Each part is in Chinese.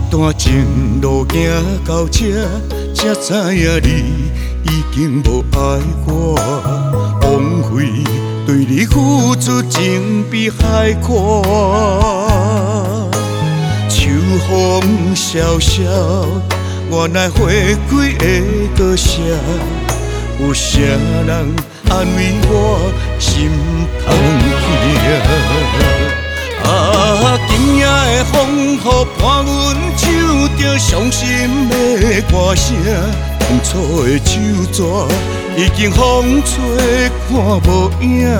段情路行到这，才知影你已经无爱我，枉费对你付出情比海阔。秋风萧萧，原来花开会搁谢，有啥人安慰我心痛痛？啊，今夜的风雨伴阮唱着伤心的歌声，当初的手纸已经风吹看无影。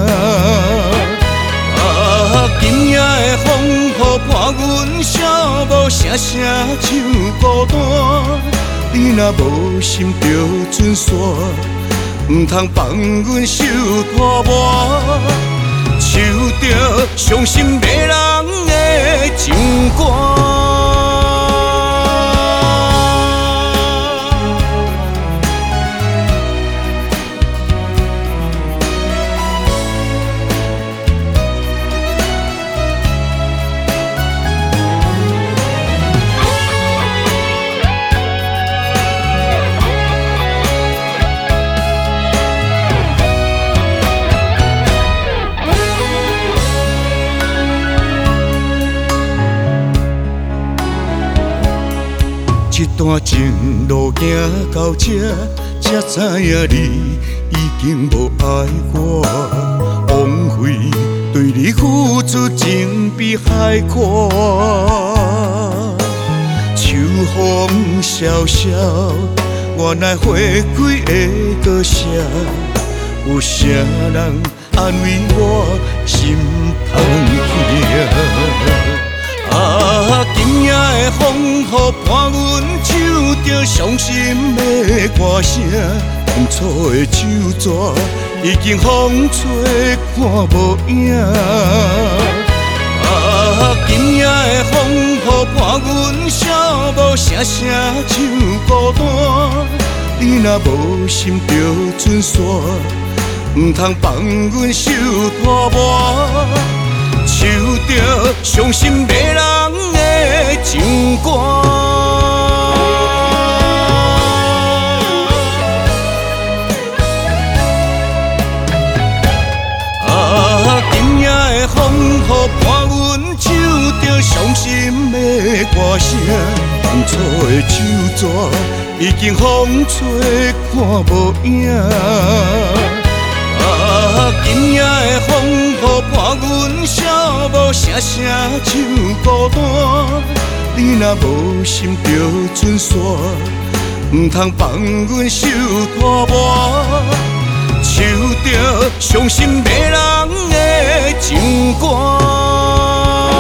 啊，今夜的风雨伴阮笑无声声唱孤单，你若无心着准线，唔通放阮受拖磨。唱着伤心迷人的情歌。一段情路行到这，才知影你已经无爱我，枉费对你付出情比海阔。秋风萧萧，原来花开会搁谢，有啥人安慰我心痛痛？啊，今夜的风雨伴阮唱着伤心的歌声，当初的手纸已经风吹看无影。啊，今夜的风雨伴阮笑无声声唱孤单，你若无心着准线，唔通放阮受拖磨。唱着伤心迷人的情歌。啊，今夜的风雨伴阮唱着伤心的歌声，当初的手纸已经风吹看无影。啊，今夜的风雨伴阮笑无声声唱孤单，你若无心着准线，唔通放阮受拖磨。唱着伤心迷人的情歌。